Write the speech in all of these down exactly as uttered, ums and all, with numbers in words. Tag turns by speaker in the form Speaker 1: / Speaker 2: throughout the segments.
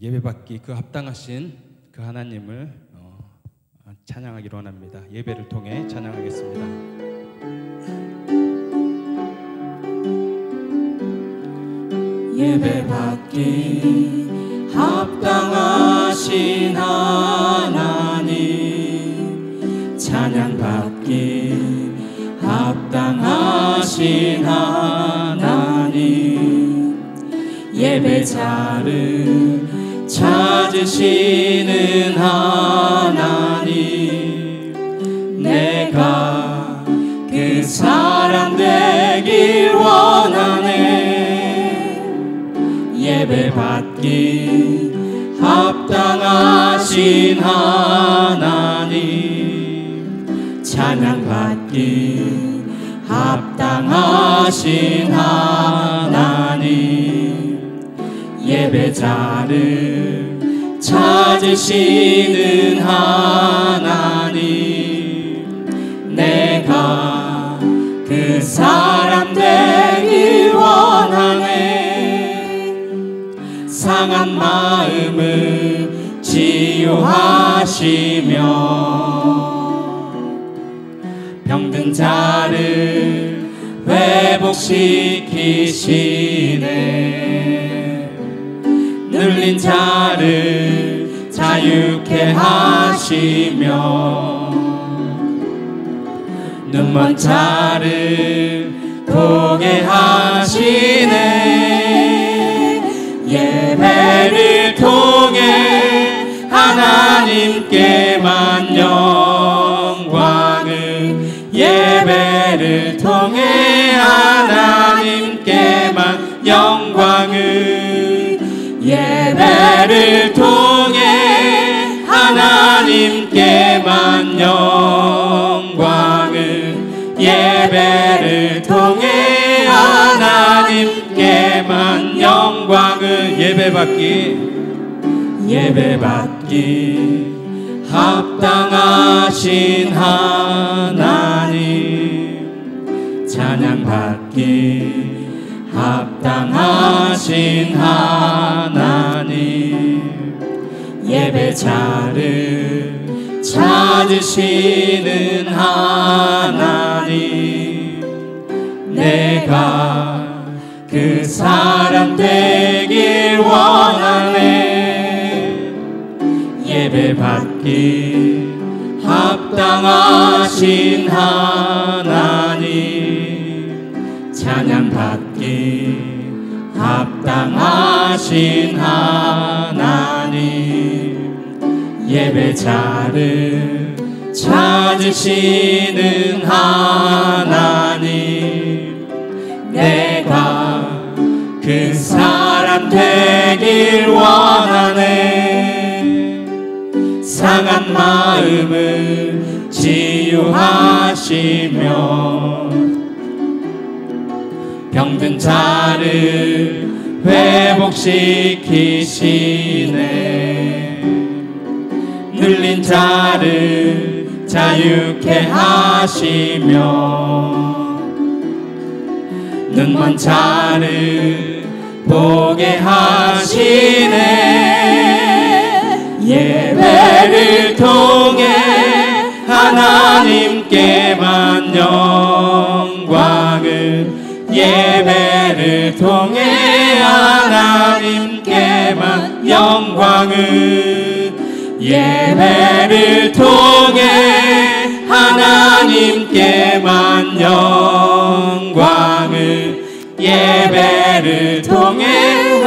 Speaker 1: 예배받기 그 합당하신 그 하나님을 찬양하기로 원합니다. 예배를 통해 찬양하겠습니다.
Speaker 2: 예배받기 합당하신 하나님, 찬양받기 합당하신 하나님, 예배자를 찾으시는 하나님, 내가 그 사람 되길 원하네. 예배받기 합당하신 하나님, 찬양받기 합당하신 하나님, 예배자를 찾으시는 하나님, 내가 그 사람 되길 원하네. 상한 마음을 치유하시며 병든 자를 회복시키시네. 눌린 자를 자유케 하시며 눈먼 자를 보게 하시네. 예배를 통해 하나님께만 영광을, 예배를 통해 하나님께만 영광을, 예배를 통해 하나님께만 영광을, 예배를 통해 하나님께만 영광을. 예배받기 예배받기 합당하신 하나님, 찬양받기 합당하신 하나님, 예배자를 찾으시는 하나님, 내가 그 사람 되길 원하네. 예배받기 합당하신 하나님, 찬양받기 합당하신 하나님, 예배자를 찾으시는 하나님, 내가 그 사람 되길 원하네. 상한 마음을 치유하시며 병든 자를 회복시키시네. 눌린 자를 자유케 하시며 눈먼 자를 보게 하시네. 예배를 통해 하나님께만 영광을, 예배를 통해 하나님께만 영광을, 예배를 통해 하나님께만 영광을, 예배를 통해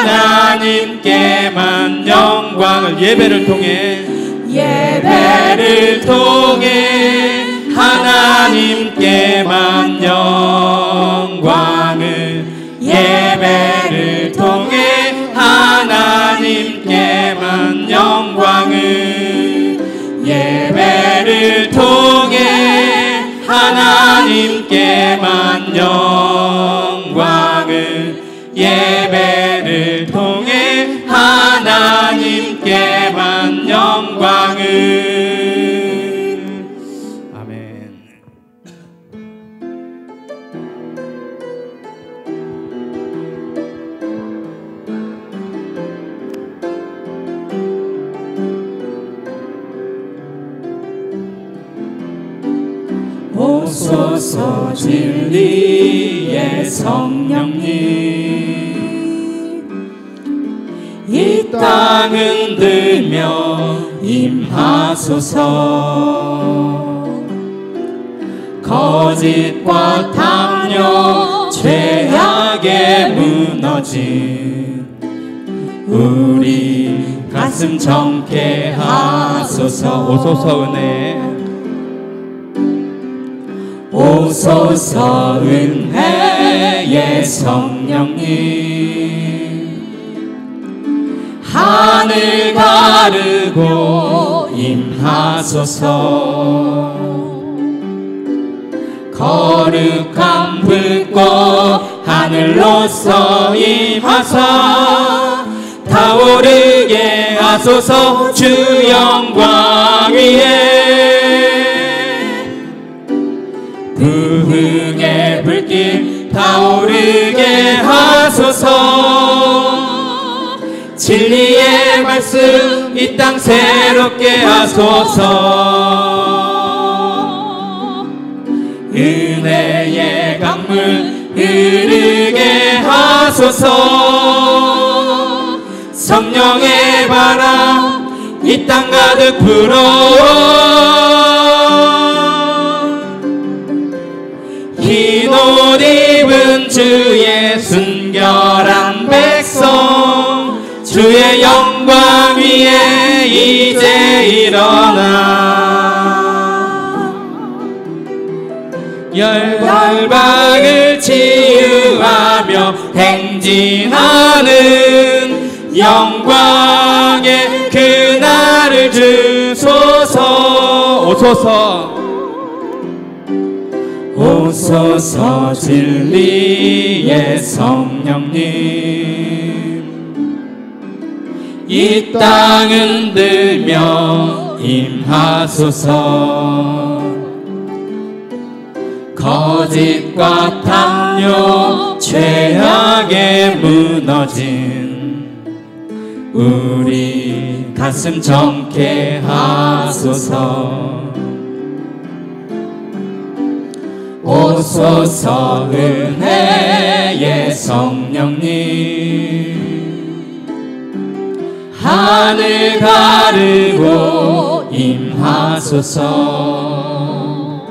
Speaker 2: 하나님께만 영광을, 예배를 통해 예배를 통해 하나님께만 영광을, 예배를 통해 하나님께만 영광을, 예배를 통해 하나님께만 영광을, 예배를 통해 하나님께만 영광을. 아멘. 오소서 진리의 성령님 이 땅 흔들며 임하소서 거짓과 탐욕 죄악에 무너진 우리 가슴 정케 하소서
Speaker 1: 오소서 은혜
Speaker 2: 오소서 은혜의 성령님 하늘 가르고 임하소서 거룩한 불꽃 하늘로서 임하사 타오르게 하소서 주 영광 위에 부흥의 불길 타오르게 하소서 진리의 말씀 이 땅 새롭게 하소서 은혜의 강물 흐르게 하소서 성령의 바람 이 땅 가득 불어 흰 옷 입은 주의 순결한 백성 주의 영광 위에 이제 일어나 열방을 치유하며 행진하는 영광의 그날을 주소서
Speaker 1: 오소서
Speaker 2: 오소서 진리의 성령님 이 땅 흔들며 임하소서 거짓과 탐욕 죄악에 무너진 우리 가슴 정케 하소서 오소서 은혜의 성령님 하늘 가르고 임하소서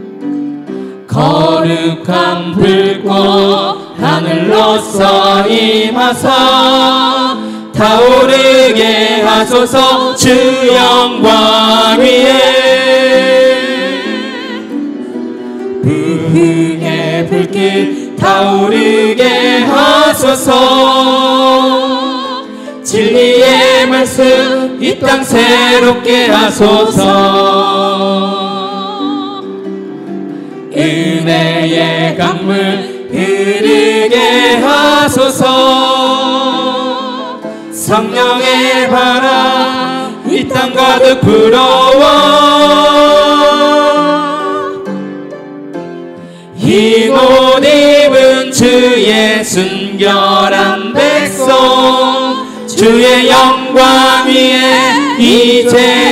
Speaker 2: 거룩한 불꽃 하늘로서 임하사 타오르게 하소서 주 영광 위에 부흥의 불길 타오르게 하소서 진리의 말씀 이 땅 새롭게 하소서 은혜의 강물 흐르게 하소서 성령의 바람 이 땅 가득 불어와 흰 옷 입은 주의 순결한 백성 주의 영광 위에 이제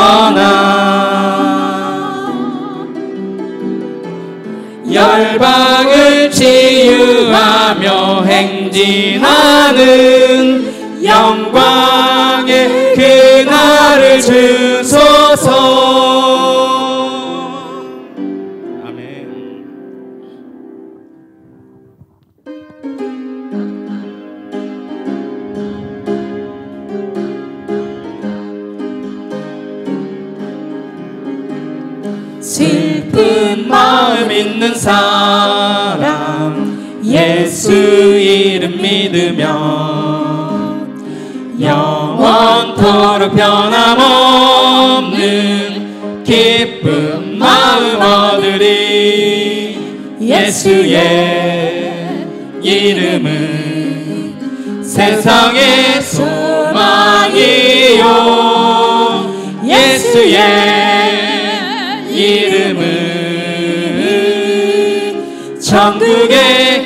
Speaker 2: 일어나 열방을 치유하며 행진하는 영광의 그날을 주소서
Speaker 1: 아멘.
Speaker 2: 슬픈 마음 있는 사람 예수 이름 믿으며 영원토록 변함없는 기쁜 마음 얻으리 예수의 이름은 세상의 소망이요 예수의 이름은 천국의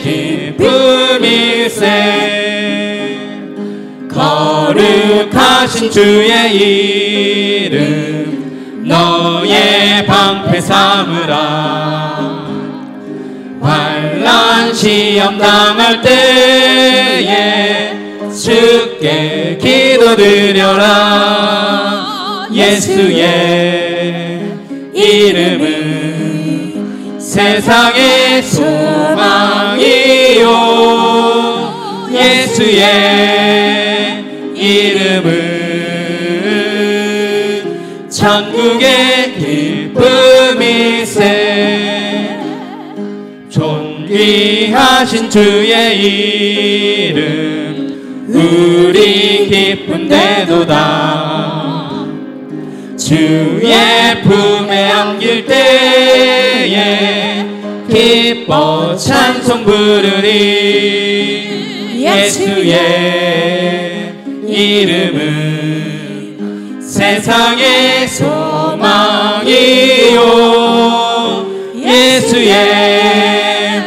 Speaker 2: 기쁨일세 거룩하신 주의 이름 너의 방패 삼으라. 환난 시험 당할 때에 주께 기도드려라. 예수의 이름은 세상의 소망이요. 예수의 이름은 천국의 기쁨이세. 존귀하신 주의 이름 우리 기쁨되도다. 주의 품에 안길 때에 기뻐 찬송 부르리. 예수의 이름은 세상의 소망이요. 예수의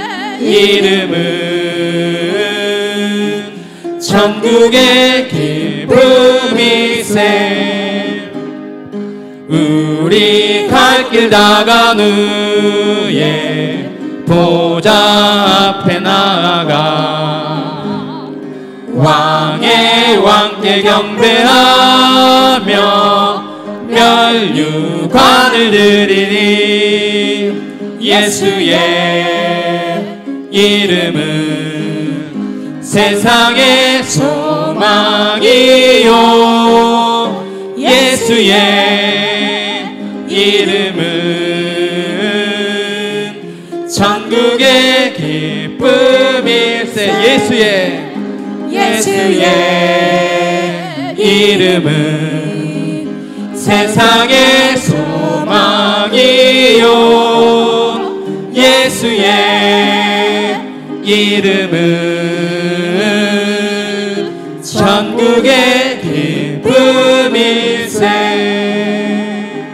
Speaker 2: 이름은 천국의 기쁨이세. 우리 갈 길 다간 후에 보좌 앞에 나아가 왕의 왕께 경배하며 멸류관을 드리니. 예수의 이름은 세상의 소망이요. 예수의 이름은 천국의 기쁨일세. 예수의 예수의 이름은 세상의 소망이요. 예수의 이름은 천국의 기쁨일세.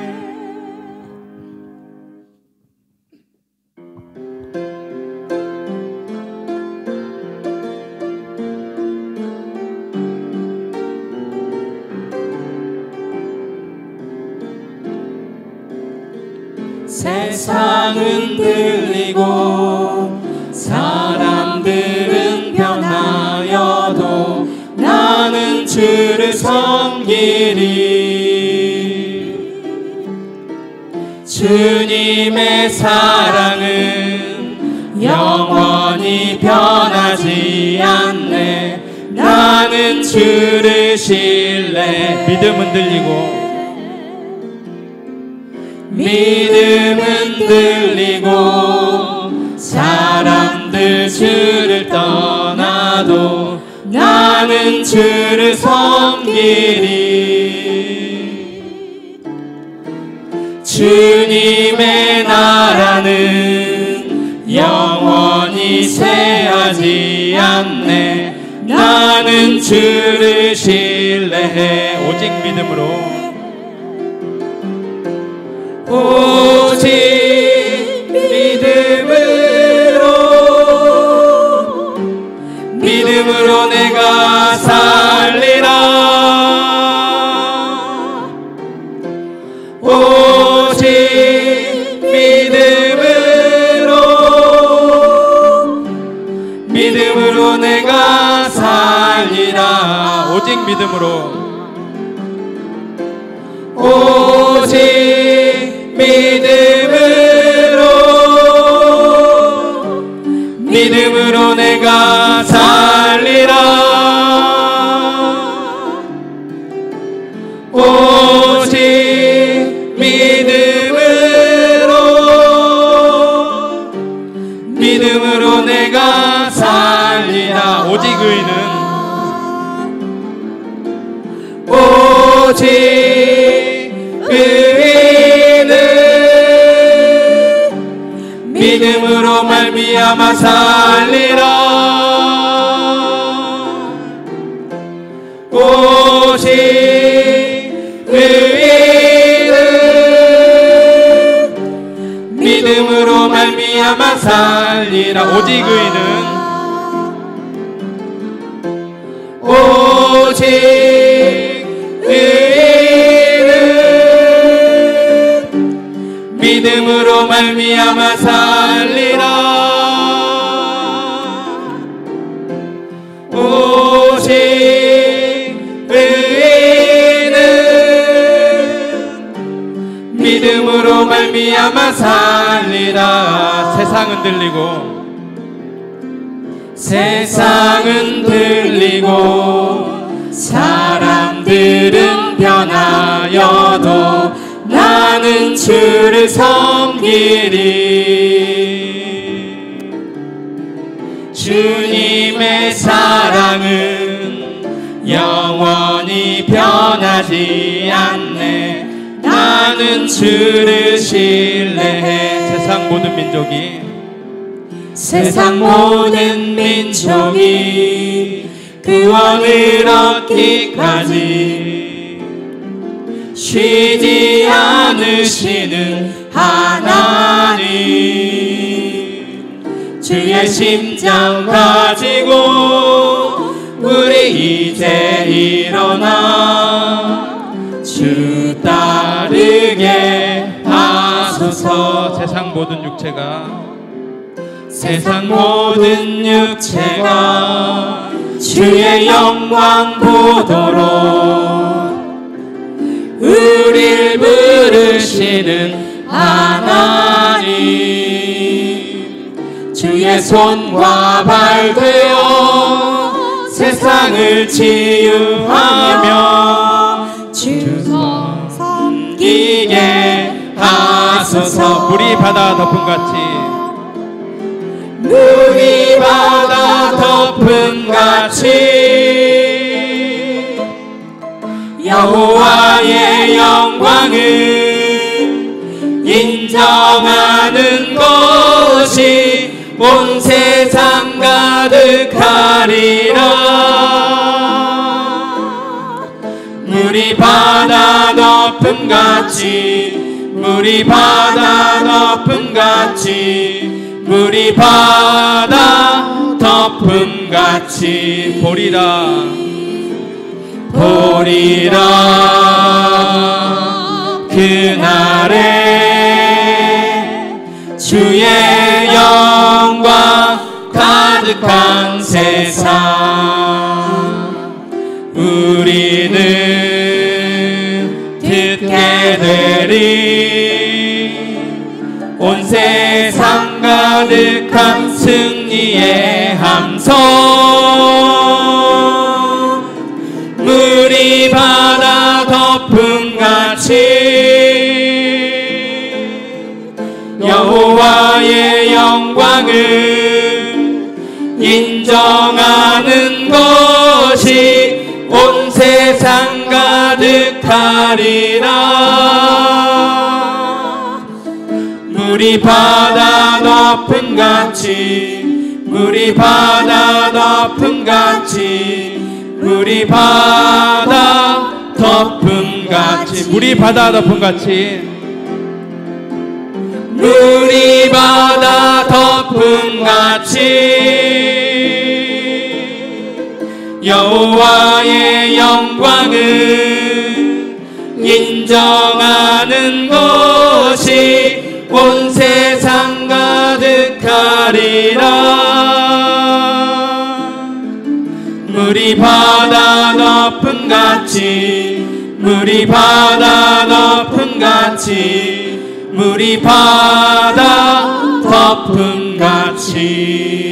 Speaker 2: 세상은 들리고 사람들은 변하여도 나는 주를 섬기리. 주님의 사랑은 영원히 변하지 않네. 나는 주를 신뢰.
Speaker 1: 믿음은 들리고
Speaker 2: 믿음은 들리고 사람들 주를 떠나도 나는 주를 섬기리. 주님의 나라는 영원히 쇠하지 않네. 나는 주를 신뢰해.
Speaker 1: 오직 믿음으로
Speaker 2: 오직 믿음으로 믿음으로 내가 살리라. 오직 믿음으로 믿음으로 내가 살리라.
Speaker 1: 오직 믿음으로
Speaker 2: 오직 믿음으로 믿음으로 내가 살리라. 오직 믿음으로 믿음으로 내가 살리라.
Speaker 1: 오직 의인은
Speaker 2: 오직 의인은 믿음으로 말미암아 살리라. 오직 의인은 믿음으로 말미암아 살리라.
Speaker 1: 오직 의인은
Speaker 2: 오직 의인은 말미암아 살리라. 오직 의인은 믿음으로 말미암아 살리라.
Speaker 1: 세상은 들리고
Speaker 2: 세상은 들리고 사람들은 변하여도 나는 주를 섬기리. 주님의 사랑은 영원히 변하지 않네. 나는 주를 신뢰해.
Speaker 1: 세상 모든 민족이
Speaker 2: 세상 모든 민족이 구원을 얻기까지 쉬지 않으시는 하나님. 주의 심장 가지고 우리 이제 일어나 주 따르게 하소서.
Speaker 1: 세상 모든 육체가
Speaker 2: 세상 모든 육체가 주의 영광 보도록 우릴 부르시는 하나님. 주의 손과 발 되어 세상을 치유하며 주 섬기게 하소서.
Speaker 1: 물이 바다 덮음같이
Speaker 2: 물이 바다 덮음같이 여호와의 영광을 인정하는 것이 온 세상 가득하리라. 물이 바다 덮음같이 물이 바다 덮음같이 물이 바다 덮음같이
Speaker 1: 보리라
Speaker 2: 보리라. 그날에 주의 영광 가득한 세상 우리는 듣게 되리. 온 세상 가득한 승리의 함성 물이 바다 덮음같이 여호와의 영광을 인정하는 것이 온 세상 가득하리라. 물이 바다 덮음같이 물이 바다 덮음같이 물이 바다 덮음같이
Speaker 1: 물이 바다 덮음같이
Speaker 2: 물이 바다 덮음같이 여호와의 영광을 인정하는 것이 온 세상 가득하리라. 물이 바다 덮음같이 물이 바다 덮음같이 물이 바다 덮음같이